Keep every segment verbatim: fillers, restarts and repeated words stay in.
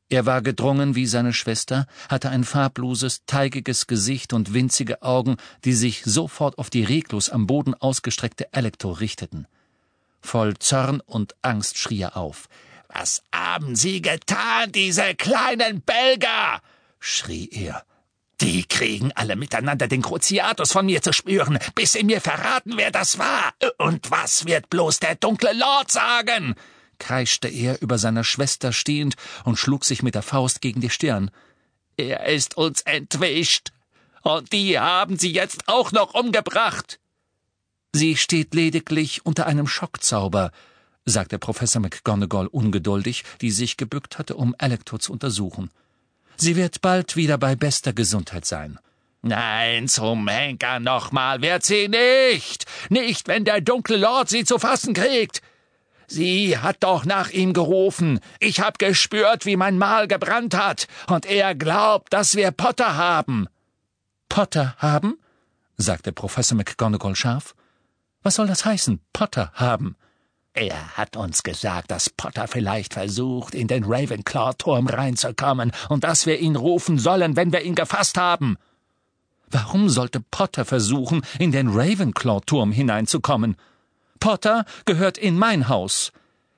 Er war gedrungen wie seine Schwester, hatte ein farbloses, teigiges Gesicht und winzige Augen, die sich sofort auf die reglos am Boden ausgestreckte Alecto richteten. Voll Zorn und Angst schrie er auf. »Was haben Sie getan, diese kleinen Belger?« schrie er. »Die kriegen alle miteinander den Cruciatus von mir zu spüren, bis sie mir verraten, wer das war. Und was wird bloß der dunkle Lord sagen?« kreischte er über seiner Schwester stehend und schlug sich mit der Faust gegen die Stirn. »Er ist uns entwischt, und die haben sie jetzt auch noch umgebracht.« »Sie steht lediglich unter einem Schockzauber«, sagte Professor McGonagall ungeduldig, die sich gebückt hatte, um Alecto zu untersuchen. »Sie wird bald wieder bei bester Gesundheit sein.« »Nein, zum Henker nochmal wird sie nicht! Nicht, wenn der dunkle Lord sie zu fassen kriegt! Sie hat doch nach ihm gerufen. Ich hab gespürt, wie mein Maul gebrannt hat, und er glaubt, dass wir Potter haben.« »Potter haben?« sagte Professor McGonagall scharf. »Was soll das heißen, Potter haben?« »Er hat uns gesagt, dass Potter vielleicht versucht, in den Ravenclaw-Turm reinzukommen und dass wir ihn rufen sollen, wenn wir ihn gefasst haben.« »Warum sollte Potter versuchen, in den Ravenclaw-Turm hineinzukommen? Potter gehört in mein Haus.«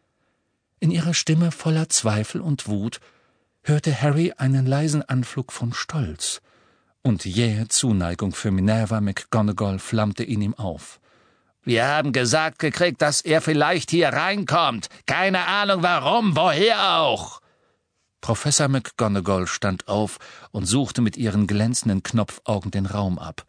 In ihrer Stimme voller Zweifel und Wut hörte Harry einen leisen Anflug von Stolz, und jähe Zuneigung für Minerva McGonagall flammte in ihm auf. »Wir haben gesagt gekriegt, dass er vielleicht hier reinkommt. Keine Ahnung warum, woher auch.« Professor McGonagall stand auf und suchte mit ihren glänzenden Knopfaugen den Raum ab.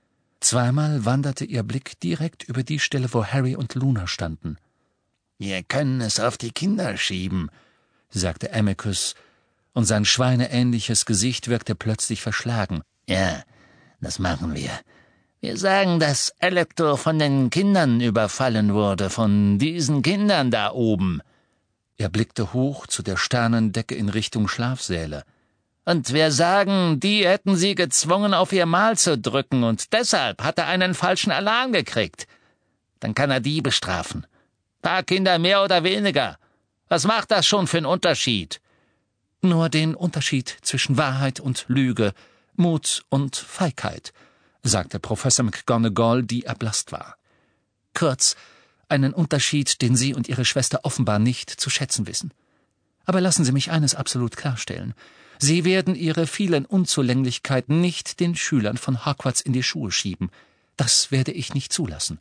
Zweimal wanderte ihr Blick direkt über die Stelle, wo Harry und Luna standen. »Wir können es auf die Kinder schieben«, sagte Amycus, und sein schweineähnliches Gesicht wirkte plötzlich verschlagen. »Ja, das machen wir. Wir sagen, dass Alecto von den Kindern überfallen wurde, von diesen Kindern da oben.« Er blickte hoch zu der Sternendecke in Richtung Schlafsäle. »Und wir sagen, die hätten sie gezwungen, auf ihr Maul zu drücken, und deshalb hat er einen falschen Alarm gekriegt. Dann kann er die bestrafen. Paar Kinder mehr oder weniger. Was macht das schon für einen Unterschied?« »Nur den Unterschied zwischen Wahrheit und Lüge, Mut und Feigheit«, sagte Professor McGonagall, die erblasst war. »Kurz, einen Unterschied, den Sie und Ihre Schwester offenbar nicht zu schätzen wissen. Aber lassen Sie mich eines absolut klarstellen. Sie werden Ihre vielen Unzulänglichkeiten nicht den Schülern von Hogwarts in die Schuhe schieben. Das werde ich nicht zulassen.«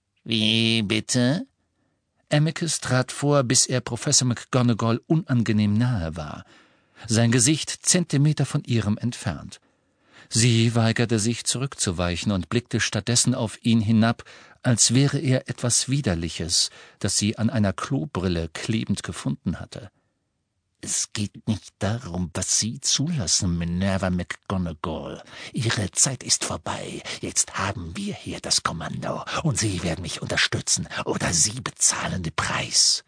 »Wie bitte?« Amycus trat vor, bis er Professor McGonagall unangenehm nahe war, sein Gesicht Zentimeter von ihrem entfernt. Sie weigerte sich zurückzuweichen und blickte stattdessen auf ihn hinab, als wäre er etwas Widerliches, das sie an einer Klobrille klebend gefunden hatte. »Es geht nicht darum, was Sie zulassen, Minerva McGonagall. Ihre Zeit ist vorbei. Jetzt haben wir hier das Kommando, und Sie werden mich unterstützen, oder Sie bezahlen den Preis.«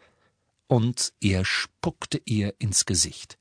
Und er spuckte ihr ins Gesicht.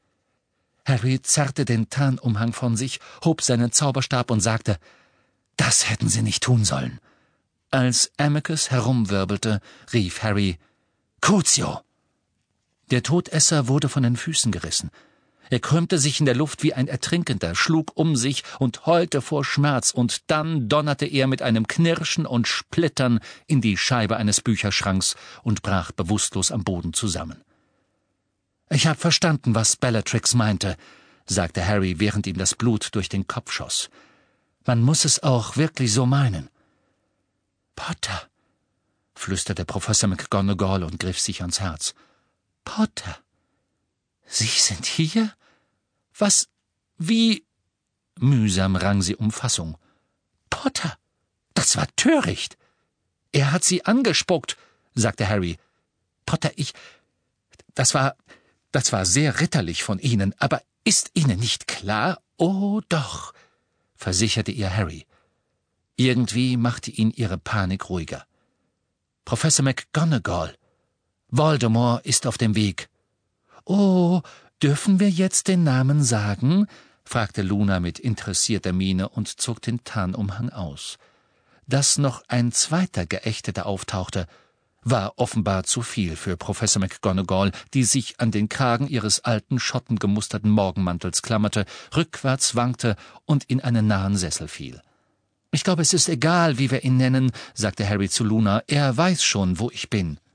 Harry zerrte den Tarnumhang von sich, hob seinen Zauberstab und sagte, »Das hätten Sie nicht tun sollen.« Als Amycus herumwirbelte, rief Harry, »Crucio!« Der Todesser wurde von den Füßen gerissen. Er krümmte sich in der Luft wie ein Ertrinkender, schlug um sich und heulte vor Schmerz, und dann donnerte er mit einem Knirschen und Splittern in die Scheibe eines Bücherschranks und brach bewusstlos am Boden zusammen. »Ich habe verstanden, was Bellatrix meinte«, sagte Harry, während ihm das Blut durch den Kopf schoss. »Man muss es auch wirklich so meinen.« »Potter«, flüsterte Professor McGonagall und griff sich ans Herz. »Potter, Sie sind hier? Was, wie?« Mühsam rang sie um Fassung. »Potter, das war töricht.« »Er hat Sie angespuckt«, sagte Harry. »Potter, ich... Das war... das war sehr ritterlich von Ihnen, aber ist Ihnen nicht klar?« »Oh, doch«, versicherte ihr Harry. Irgendwie machte ihn ihre Panik ruhiger. »Professor McGonagall, Voldemort ist auf dem Weg.« »Oh, dürfen wir jetzt den Namen sagen?« fragte Luna mit interessierter Miene und zog den Tarnumhang aus. Dass noch ein zweiter Geächteter auftauchte. war offenbar zu viel für Professor McGonagall, die sich an den Kragen ihres alten, schottengemusterten Morgenmantels klammerte, rückwärts wankte und in einen nahen Sessel fiel. »Ich glaube, es ist egal, wie wir ihn nennen«, sagte Harry zu Luna, »er weiß schon, wo ich bin.«